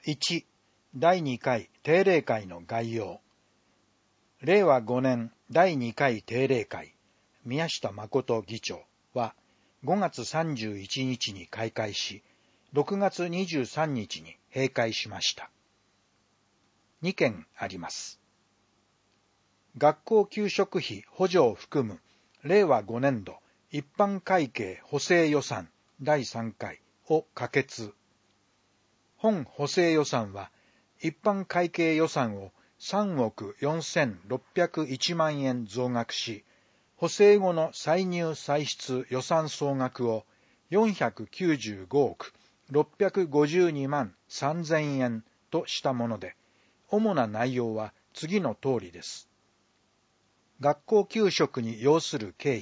1、第2回定例会の概要。令和5年第2回定例会、宮下誠議長は5月31日に開会し、6月23日に閉会しました。2件あります。学校給食費補助を含む令和5年度一般会計補正予算第3回を可決。本補正予算は一般会計予算を3億4601万円増額し、補正後の歳入歳出予算総額を495億652万3000円としたもので、主な内容は次の通りです。学校給食に要する経費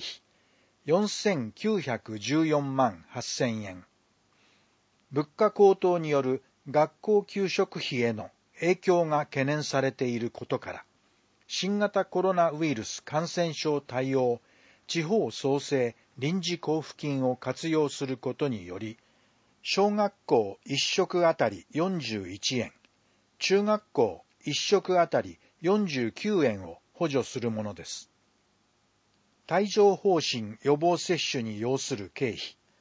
4914万8000円。物価高騰による学校給食費への影響が懸念されていることから、新型コロナウイルス感染症対応地方創生臨時交付金を活用することにより、小学校1食あたり41円、中学校1食あたり49円を補助するものです。帯状疱疹予防接種に要する経費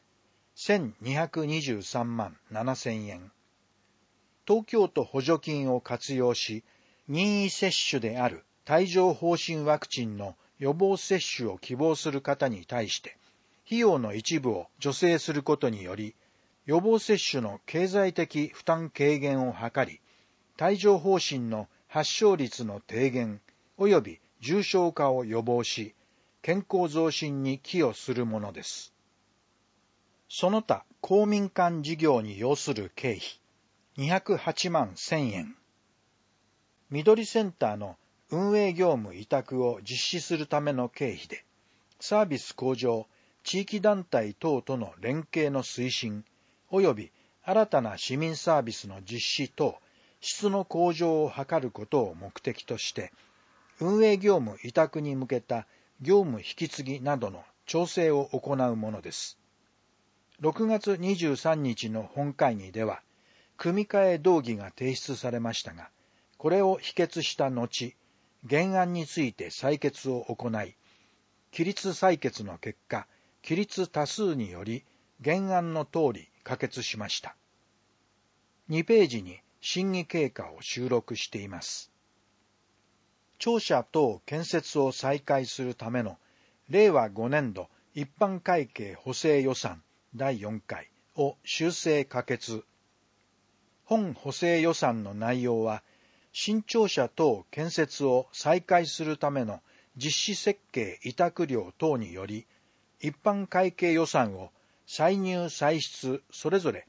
1223万7000円。東京都補助金を活用し、任意接種である帯状疱疹ワクチンの予防接種を希望する方に対して、費用の一部を助成することにより、予防接種の経済的負担軽減を図り、帯状疱疹の発症率の低減及び重症化を予防し、健康増進に寄与するものです。その他公民館事業に要する経費208万1000円。緑センターの運営業務委託を実施するための経費で、サービス向上、地域団体等との連携の推進、及び新たな市民サービスの実施等、質の向上を図ることを目的として、運営業務委託に向けた業務引き継ぎなどの調整を行うものです。6月23日の本会議では、組み替え動議が提出されましたが、これを否決した後、原案について採決を行い、起立採決の結果、起立多数により原案の通り可決しました。2ページに審議経過を収録しています。庁舎等建設を再開するための令和5年度一般会計補正予算第4回を修正可決。本補正予算の内容は、新庁舎等建設を再開するための実施設計委託料等により、一般会計予算を歳入歳出それぞれ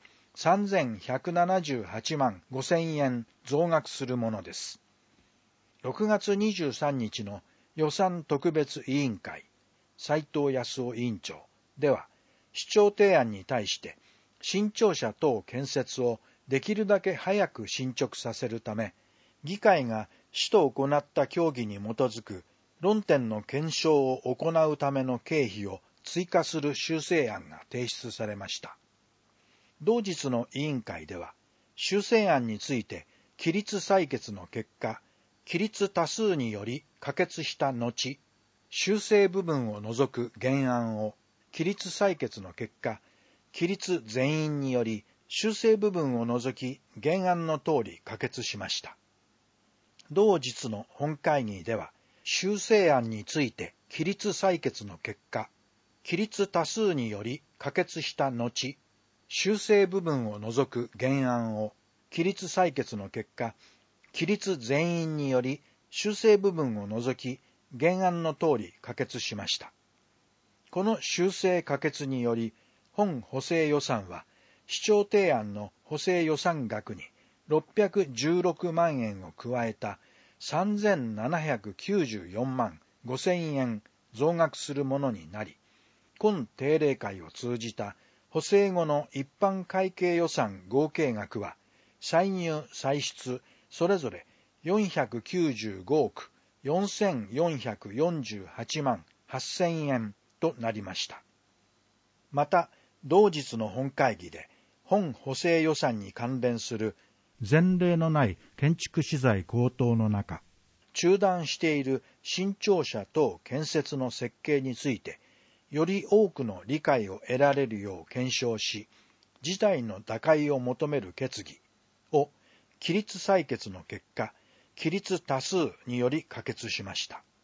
3178万5000円増額するものです。6月23日の予算特別委員会、斉藤康夫委員長では、市長提案に対して、新庁舎等建設をできるだけ早く進捗させるため、議会が市と行った協議に基づく論点の検証を行うための経費を追加する修正案が提出されました。同日の委員会では、修正案について起立採決の結果、起立多数により可決した後、修正部分を除く原案を起立採決の結果、起立全員により修正部分を除き原案の通り可決しました。同日の本会議では、修正案について起立採決の結果、起立多数により可決した後、修正部分を除く原案を起立採決の結果、起立全員により修正部分を除き原案の通り可決しました。この修正可決により、本補正予算は、市長提案の補正予算額に616万円を加えた3794万5000円増額するものになり、今定例会を通じた補正後の一般会計予算合計額は、歳入歳出それぞれ495億4448万8000円となりました。また、同日の本会議で、本補正予算に関連する前例のない建築資材高騰の中、中断している新庁舎等建設の設計について、より多くの理解を得られるよう検証し、事態の打開を求める決議を、起立採決の結果、起立多数により可決しました。